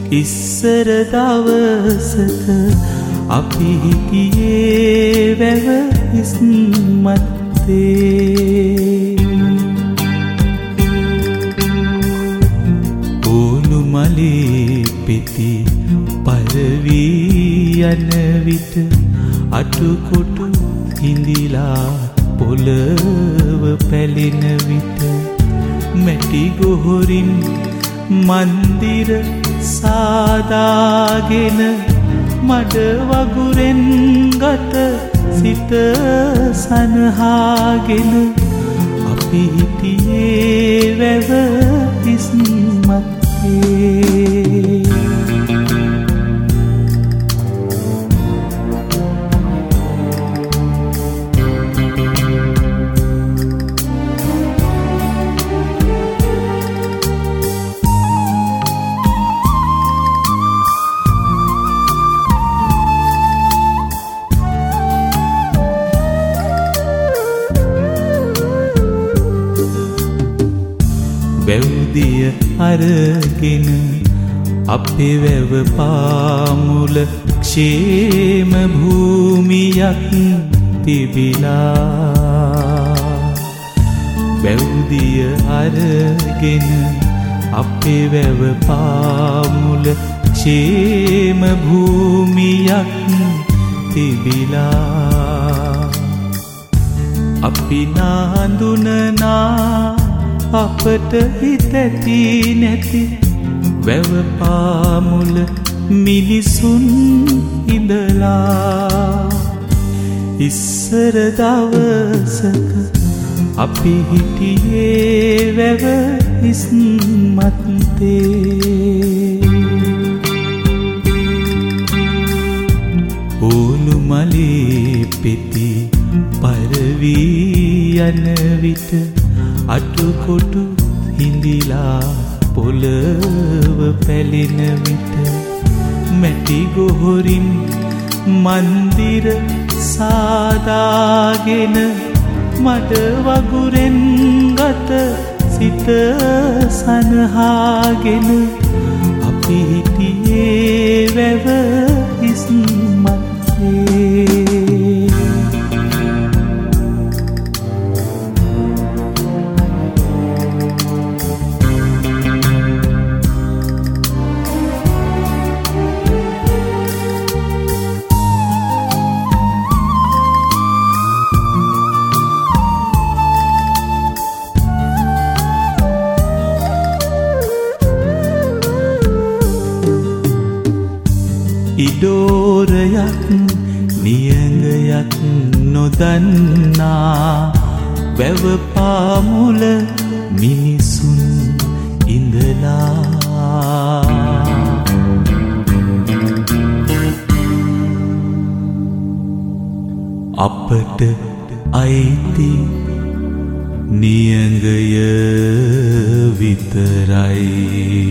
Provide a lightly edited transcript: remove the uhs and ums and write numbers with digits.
ඉස්සර දවසක අපි හිටියේ වැව ඉස්මත්තේ ඕලු මලේ පෙති පරවී යන විට අටුකොටු හිඳිලා පොළව පැලෙන විට මැටි ගොහොරින් මන්දිර සාදාගෙන මඩ වගුරෙන් ගත සිත සනහාගෙන අපි හිටියේ වැව ඉස්මත්තේ වැව්දිය අරගෙන අපේ වැව පාමුල ക്ഷേම භූමියක් තිබිලා වැව්දිය අරගෙන අපේ වැව පාමුල ക്ഷേම භූමියක් තිබිලා අපි නාඳුනනා අපට හිතැති නැති වැව පාමුල මිනිසුන් ඉඳලා ඉස්සර දවසක අපි හිටියේ වැව ඉස්මත්තේ ඕලු මලේ පෙති පරවී යන විට අටුකොටු හිඳිලා පොළව පැලෙන විට මැටි ගොහොරින් මන්දිර සාදාගෙන මඩ වගුරෙන් ගත සිත සනහාගෙන අපි හිටියේ වැව ඉස්මත්තේ ඉඩෝරයක් නියඟයක් නොදන්නා වැව පාමුල මිනිසුන් ඉඳලා අපට අයිති නියඟය විතරයි